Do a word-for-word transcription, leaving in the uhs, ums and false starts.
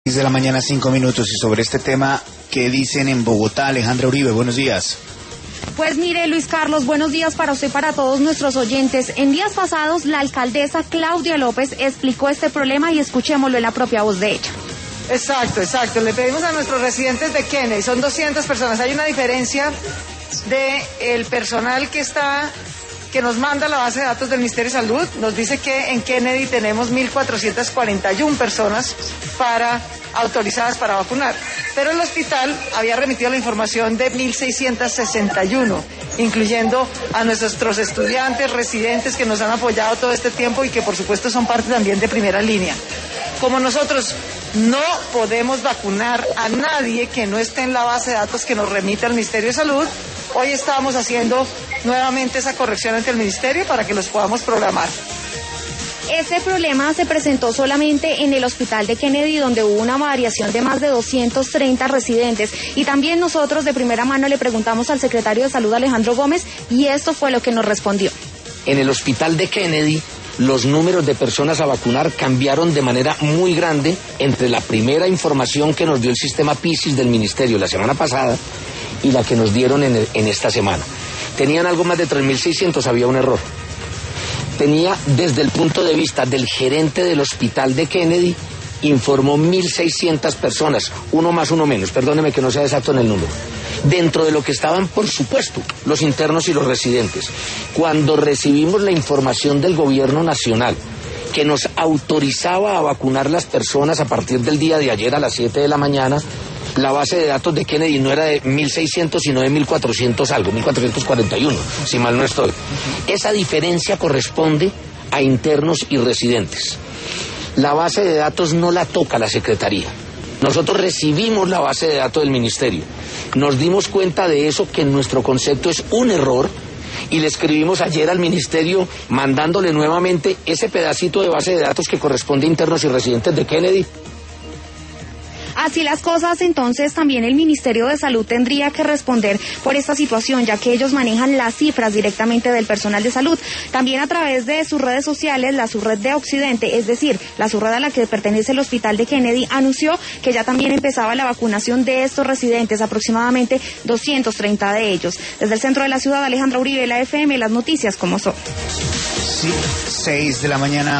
seis de la mañana, cinco minutos, y sobre este tema, ¿qué dicen en Bogotá? Alejandra Uribe, buenos días. Pues mire, Luis Carlos, buenos días para usted y para todos nuestros oyentes. En días pasados, la alcaldesa Claudia López explicó este problema y escuchémoslo en la propia voz de ella. Exacto, exacto. Le pedimos a nuestros residentes de Kennedy, son doscientas personas. Hay una diferencia de el personal que está, que nos manda la base de datos del Ministerio de Salud. Nos dice que en Kennedy tenemos mil cuatrocientas cuarenta y una personas para, autorizadas para vacunar. Pero el hospital había remitido la información de mil seiscientas sesenta y uno, incluyendo a nuestros estudiantes, residentes que nos han apoyado todo este tiempo y que por supuesto son parte también de primera línea. Como nosotros no podemos vacunar a nadie que no esté en la base de datos que nos remite el Ministerio de Salud, hoy estamos haciendo nuevamente esa corrección ante el Ministerio para que los podamos programar. Ese problema se presentó solamente en el hospital de Kennedy, donde hubo una variación de más de doscientos treinta residentes. Y también nosotros de primera mano le preguntamos al secretario de Salud, Alejandro Gómez, y esto fue lo que nos respondió. En el hospital de Kennedy, los números de personas a vacunar cambiaron de manera muy grande entre la primera información que nos dio el sistema PISIS del Ministerio la semana pasada y la que nos dieron en, el, en esta semana. Tenían algo más de tres mil seiscientos, había un error. Tenía, desde el punto de vista del gerente del hospital de Kennedy, informó mil seiscientas personas, uno más, uno menos, perdóneme que no sea exacto en el número. Dentro de lo que estaban, por supuesto, los internos y los residentes. Cuando recibimos la información del gobierno nacional que nos autorizaba a vacunar las personas a partir del día de ayer a las siete de la mañana, la base de datos de Kennedy no era de mil seiscientos, sino de mil cuatrocientos algo, mil cuatrocientos cuarenta y uno, si mal no estoy. Esa diferencia corresponde a internos y residentes. La base de datos no la toca la Secretaría. Nosotros recibimos la base de datos del Ministerio. Nos dimos cuenta de eso, que en nuestro concepto es un error, y le escribimos ayer al Ministerio mandándole nuevamente ese pedacito de base de datos que corresponde a internos y residentes de Kennedy. Así las cosas, entonces también el Ministerio de Salud tendría que responder por esta situación, ya que ellos manejan las cifras directamente del personal de salud. También a través de sus redes sociales, la subred de Occidente, es decir, la subred a la que pertenece el hospital de Kennedy, anunció que ya también empezaba la vacunación de estos residentes, aproximadamente doscientos treinta de ellos. Desde el centro de la ciudad, Alejandra Uribe, la F M, las noticias como son. Sí, seis de la mañana.